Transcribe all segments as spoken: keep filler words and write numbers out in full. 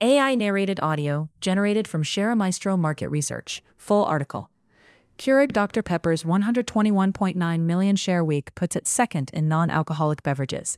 A I-narrated audio generated from Share Maestro Market Research. Full article. Keurig Doctor Pepper's one hundred twenty-one point nine million share week puts it second in non-alcoholic beverages.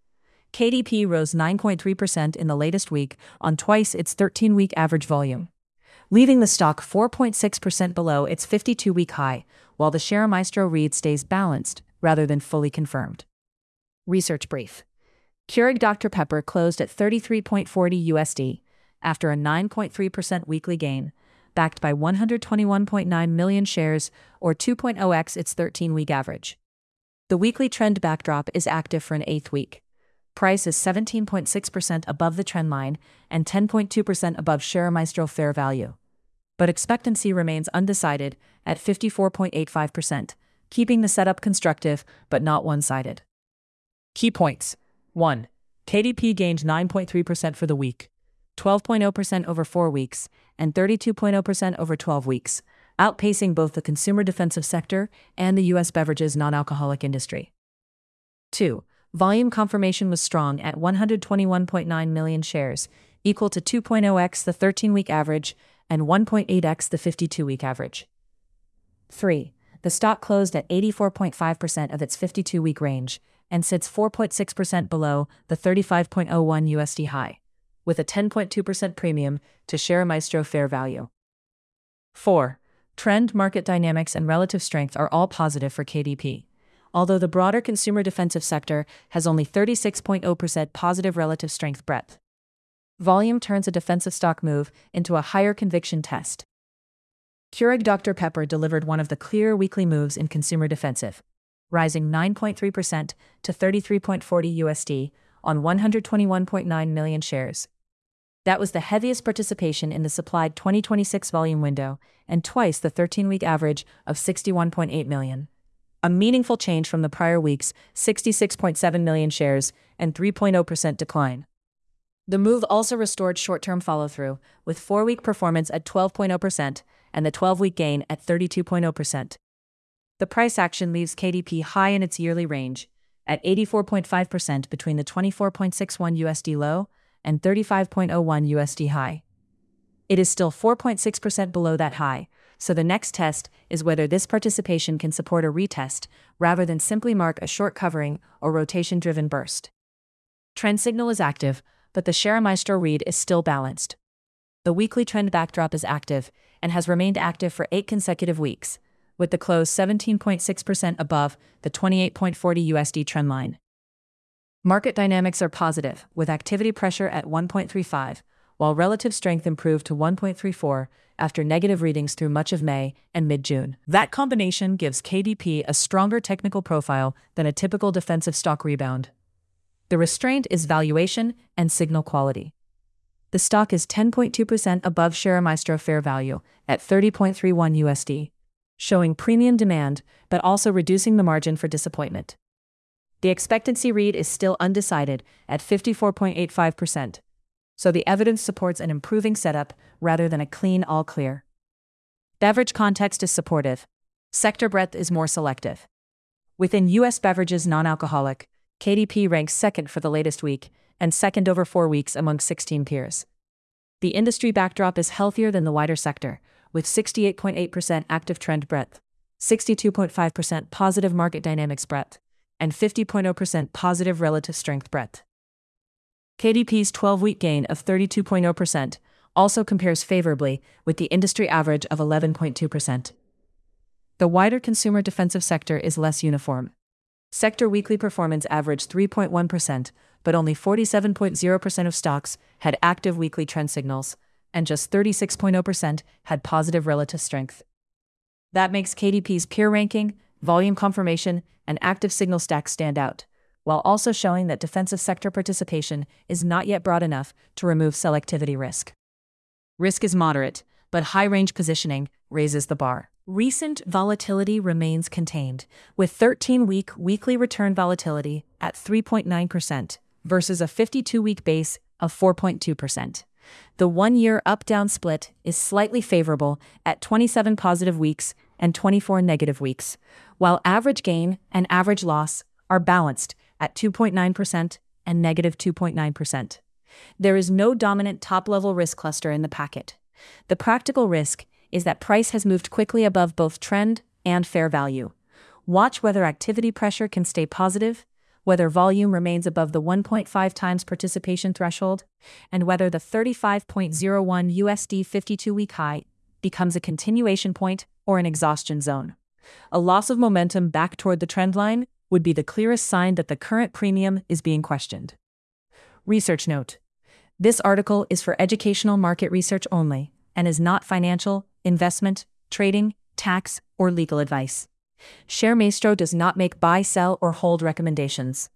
K D P rose nine point three percent in the latest week on twice its thirteen-week average volume, leaving the stock four point six percent below its fifty-two-week high, while the Share Maestro read stays balanced rather than fully confirmed. Research brief. Keurig Doctor Pepper closed at thirty-three point four zero U S D after a nine point three percent weekly gain, backed by one hundred twenty-one point nine million shares, or two point zero x its thirteen-week average. The weekly trend backdrop is active for an eighth week. Price is seventeen point six percent above the trend line and ten point two percent above Share Maestro fair value. But expectancy remains undecided at fifty-four point eight five percent, keeping the setup constructive but not one-sided. Key points. one. K D P gained nine point three percent for the week, twelve point zero percent over four weeks, and thirty-two point zero percent over twelve weeks, outpacing both the consumer defensive sector and the U S beverages non-alcoholic industry. two. Volume confirmation was strong at one hundred twenty-one point nine million shares, equal to two point zero x the thirteen-week average and one point eight x the fifty-two-week average. three. The stock closed at eighty-four point five percent of its fifty-two-week range and sits four point six percent below the thirty-five point zero one U S D high, with a ten point two percent premium to Share Maestro fair value. four. Trend, market dynamics, and relative strength are all positive for K D P, although the broader consumer defensive sector has only thirty-six point zero percent positive relative strength breadth. Volume turns a defensive stock move into a higher conviction test. Keurig Doctor Pepper delivered one of the clear weekly moves in consumer defensive, rising nine point three percent to thirty-three point four zero U S D on one hundred twenty-one point nine million shares. That was the heaviest participation in the supplied twenty twenty-six volume window and twice the thirteen-week average of sixty-one point eight million. A meaningful change from the prior week's sixty-six point seven million shares and three point zero percent decline. The move also restored short-term follow-through, with four-week performance at twelve point zero percent and the twelve-week gain at thirty-two point zero percent. The price action leaves K D P high in its yearly range, at eighty-four point five percent between the twenty-four point six one U S D low and thirty-five point zero one U S D high. It is still four point six percent below that high, so the next test is whether this participation can support a retest rather than simply mark a short covering or rotation-driven burst. Trend signal is active, but the Share Maestro read is still balanced. The weekly trend backdrop is active and has remained active for eight consecutive weeks, with the close seventeen point six percent above the twenty-eight point four zero U S D trend line. Market dynamics are positive, with activity pressure at one point three five, while relative strength improved to one point three four after negative readings through much of May and mid-June. That combination gives K D P a stronger technical profile than a typical defensive stock rebound. The restraint is valuation and signal quality. The stock is ten point two percent above Share Maestro fair value at thirty point three one U S D. Showing premium demand, but also reducing the margin for disappointment. The expectancy read is still undecided at fifty-four point eight five percent, so the evidence supports an improving setup rather than a clean all clear. Beverage context is supportive. Sector breadth is more selective. Within U S beverages non-alcoholic, K D P ranks second for the latest week and second over four weeks among sixteen peers. The industry backdrop is healthier than the wider sector, with sixty-eight point eight percent active trend breadth, sixty-two point five percent positive market dynamics breadth, and fifty point zero percent positive relative strength breadth. K D P's twelve-week gain of thirty-two point zero percent also compares favorably with the industry average of eleven point two percent. The wider consumer defensive sector is less uniform. Sector weekly performance averaged three point one percent, but only forty-seven point zero percent of stocks had active weekly trend signals, and just thirty-six point zero percent had positive relative strength. That makes K D P's peer ranking, volume confirmation, and active signal stack stand out, while also showing that defensive sector participation is not yet broad enough to remove selectivity risk. Risk is moderate, but high-range positioning raises the bar. Recent volatility remains contained, with thirteen-week weekly return volatility at three point nine percent versus a fifty-two-week base of four point two percent. The one-year up-down split is slightly favorable at twenty-seven positive weeks and twenty-four negative weeks, while average gain and average loss are balanced at two point nine percent and negative two point nine percent. There is no dominant top-level risk cluster in the packet. The practical risk is that price has moved quickly above both trend and fair value. Watch whether activity pressure can stay positive, whether volume remains above the one point five times participation threshold, and whether the thirty-five point zero one U S D fifty-two-week high becomes a continuation point or an exhaustion zone. A loss of momentum back toward the trend line would be the clearest sign that the current premium is being questioned. Research note: this article is for educational market research only and is not financial, investment, trading, tax, or legal advice. ShareMaestro does not make buy, sell, or hold recommendations.